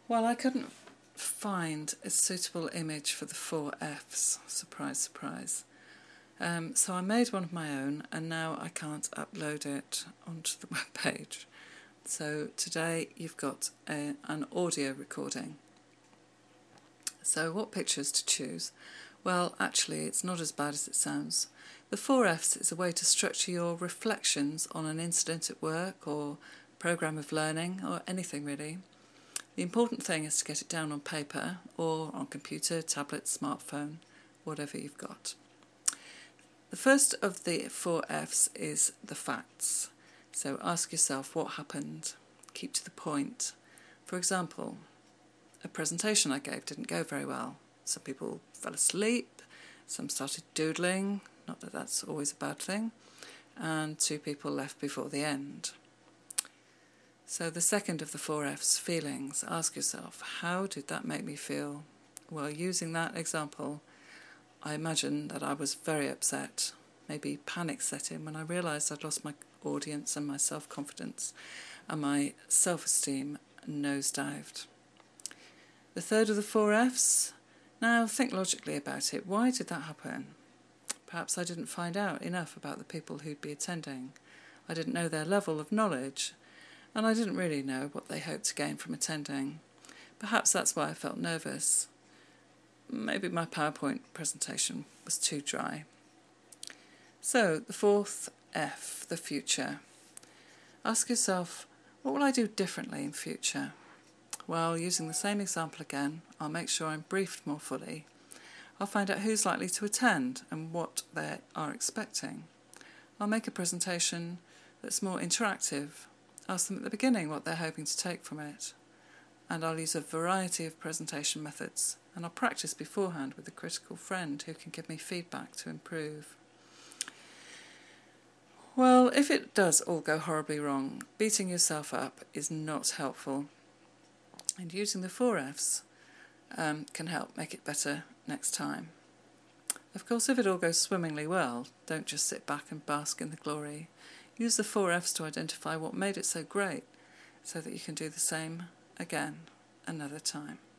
Well, I couldn't find a suitable image for the 4Fs. Surprise, surprise. So I made one of my own, and now I can't upload it onto the webpage. So today you've got an audio recording. So what pictures to choose? Well, actually it's not as bad as it sounds. The 4Fs is a way to structure your reflections on an incident at work or programme of learning or anything really. The important thing is to get it down on paper or on computer, tablet, smartphone, whatever you've got. The first of the 4Fs is the facts. So ask yourself what happened. Keep to the point. For example, a presentation I gave didn't go very well. Some people fell asleep, some started doodling, not that that's always a bad thing, and 2 people left before the end. So the second of the 4Fs, feelings. Ask yourself, how did that make me feel? Well, using that example, I imagine that I was very upset. Maybe panic set in when I realised I'd lost my audience and my self-confidence, and my self-esteem nosedived. The third of the 4Fs, now think logically about it. Why did that happen? Perhaps I didn't find out enough about the people who'd be attending. I didn't know their level of knowledge, and I didn't really know what they hoped to gain from attending. Perhaps that's why I felt nervous. Maybe my PowerPoint presentation was too dry. So, the 4th F, the future. Ask yourself, what will I do differently in future? Well, using the same example again, I'll make sure I'm briefed more fully. I'll find out who's likely to attend and what they are expecting. I'll make a presentation that's more interactive. Ask them at the beginning what they're hoping to take from it. And I'll use a variety of presentation methods, and I'll practice beforehand with a critical friend who can give me feedback to improve. Well, if it does all go horribly wrong, beating yourself up is not helpful. And using the 4Fs can help make it better next time. Of course, if it all goes swimmingly well, don't just sit back and bask in the glory. Use the 4Fs to identify what made it so great, so that you can do the same again another time.